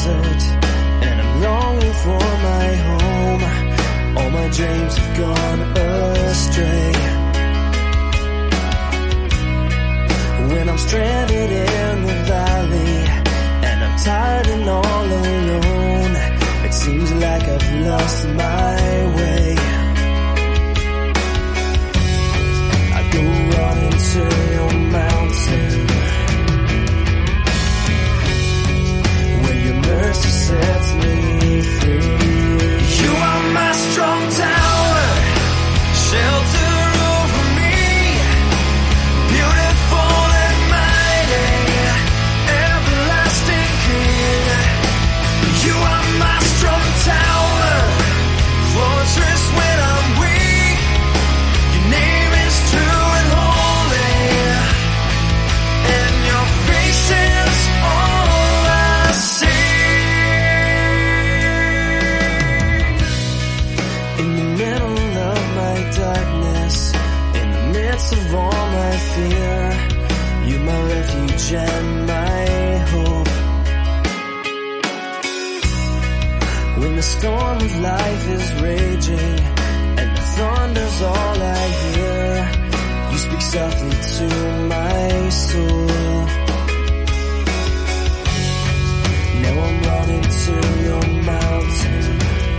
desert, and I'm longing for my home. All my dreams have gone astray. When I'm stranded in the valley, and I'm tired and all alone, it seems like I've lost my way. I go running to your mountain, where your mercy sets me free. You are my strong tower, shelter over me, beautiful and mighty, everlasting King. You are my strong tower, fortress when I'm weak. Your name is true and holy, and your face is all I see. In the middle of my darkness, in the midst of all my fear, you my refuge and my hope. When the storm of life is raging and the thunder's all I hear, you speak softly to my soul. Now I'm running to your mountain,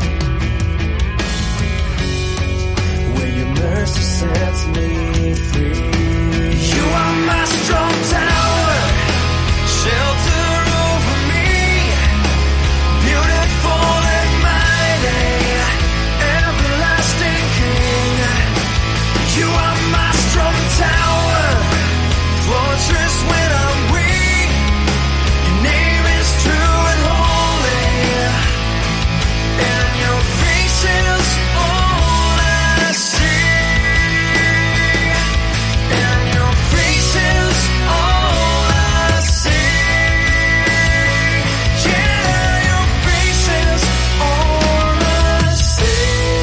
where your mercy sets me free. You are my strong tower, shelter over me, beautiful and mighty, everlasting King. You are my strong tower, fortress when I'm weak. Your name is true and holy, and your face is all I see. And your face is all I see. Yeah, your face is all I see.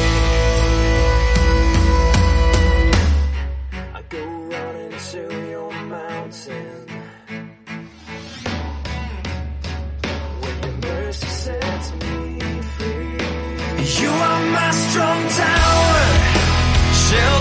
I go running to your mountain, where your mercy sets me free. You are my strong tower, shelter